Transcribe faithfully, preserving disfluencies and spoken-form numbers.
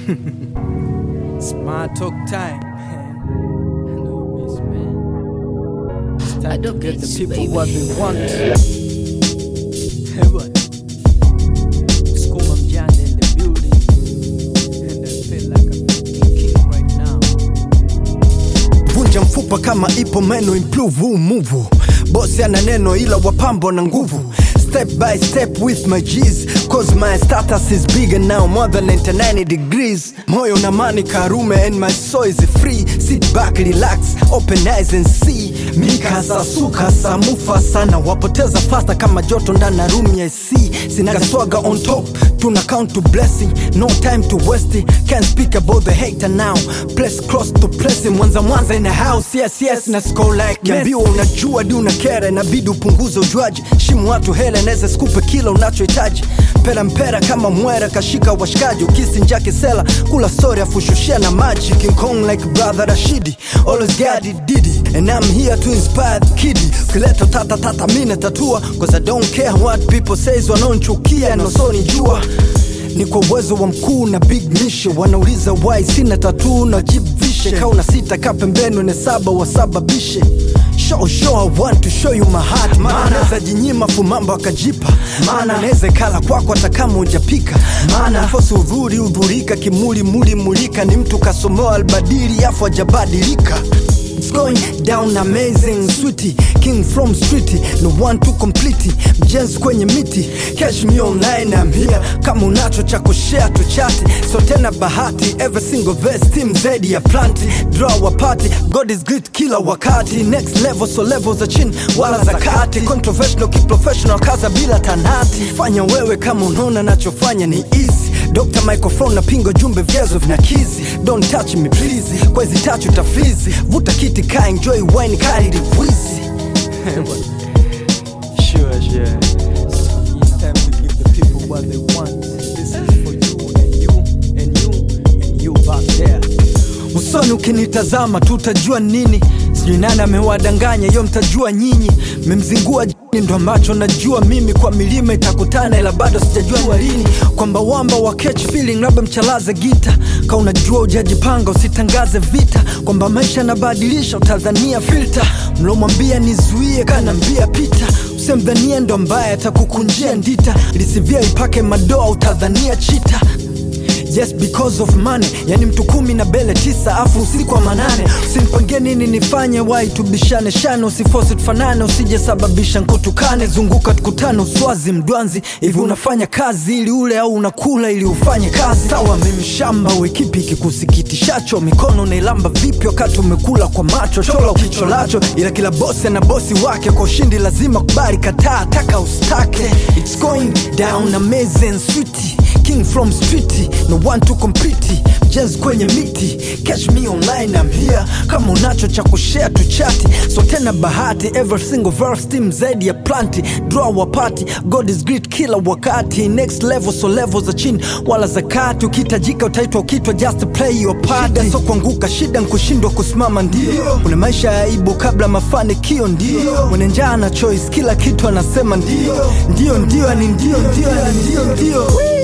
Smart talk time, man. I know you miss, man. It's time to get the people baby. What they want. Hey, what? School of John in the building, and I feel like I'm fucking king right now. Vunja mfupa kama ipo meno, improve huu move. Bosi ana neno ila wapambo na nguvu. Step by step with my G's, cause my status is bigger now, more than ninety-nine degrees. Moyo na mani karume and my soul is free. Sit back, relax, open eyes and see. Mika sasuka samufa sana, wapoteza faster kama joto ndana room ya C. Sinaga swagger on top, tuna count to blessing. No time to waste it, can't speak about the hater now. Place close to blessing, mwanza mwanza in the house. Yes, yes, na score like Yambiwa unajua di unakera, inabidi upunguze ujuaji. Shimu watu hele neze skupe kila unachohitaji. Pera mpera kama mwera kashika washikaji. Ukisi njake sela, kula story afushushia na maji. King Kong like brother Rashidi, always got it diddy. And I'm here to inspire the kiddies. Kileto tata tata mina tatua, cause I don't care what people says. Wanaonchukia na usoni jua. Ni kwa uwezo wa mkuu na big mission. Wanauliza why sina tattoo na jibvishe. Kauna sita kapembeno ne saba wasababishe. Show show I want to show you my heart. Mana neza jinyima fumamba wakajipa. Mana neze kala kwako hata kama ujapika. Mana fosu udhuri udhurika kimuli muli mulika. Ni mtu kasomoa albadiri afu ajabadilika. It's going down amazing, sweetie. King from streety, no one to complete it. Mjenzi kwenye miti, catch me online, I'm here. Kama unacho cha kushare tu chati. So tena bahati, every single verse team zedi ya planti. Draw a party, God is great kila wakati. Next level, so levels za chini, wala za kati. Controversial, keep professional, kaza bila tanati. Fanya wewe kama unaona nachofanya ni easy. Doctor microphone na pingo jumbe vyezo vina kizi. Don't touch me please, kwa hizi touch utafizi. Vuta kiti ka enjoy wine kari di wheezy. Sure, sure. It's time to give the people what they want. This is for you and you and you and you back there. Usoni ukinitazama tutajua nini. Sijui nani amewadanganya, yo mtajua nyinyi. Memzingua jini ndo ambacho najua mimi. Kwa milima itakutana ila bado sijajua lini. Kwamba wamba wa catch feeling labda mchalaze gita. Ka unajua ujajipanga usitangaze vita. Kwamba maisha nabadilisha utadhania filter. Mlomwambia nizuie kanambia pita. Usemdhania ndo mbaya atakukunjia ndita. Lisivia ipake madoa utadhania chita. Yes, because of money. Yani mtu kumi na bele tisa afu usiku wa manane. Usinipangie nini nifanye, wai tubishane shane. Usiforce tufanane, usije sababisha nkutukane. Zunguka tukutane uswazi mdwanzi. Hivi unafanya kazi ili ule au unakula ili ufanye kazi. Sawa mimi shamba uekipi kikusikitishacho. Mikono unailamba vipi wakati umekula kwa macho. Chola ukicholacho, ila kila bosi na bosi wake. Kwa ushindi lazima kubali kataa, taka ustake. It's going down amazing, sweetie. King from streety, no one to compete. Jazz kwenye miti, catch me online, I'm here. Kama unacho cha kushare tu chati. So tena bahati, every single verse team zedi ya planti. Draw a party, God is great kila wakati. Next level, so levels za chini wala za kati. Ukitajika utaitwa ukitwa, just play your part. Shida so kuanguka, shida nkushindwa kusimama ndio. Kuna maisha ya aibu kabla mafanikio ndio. Mwenye njaa na choice, kila kitu anasema ndio. Ndio ndio ni ndio ndio ndio ndio.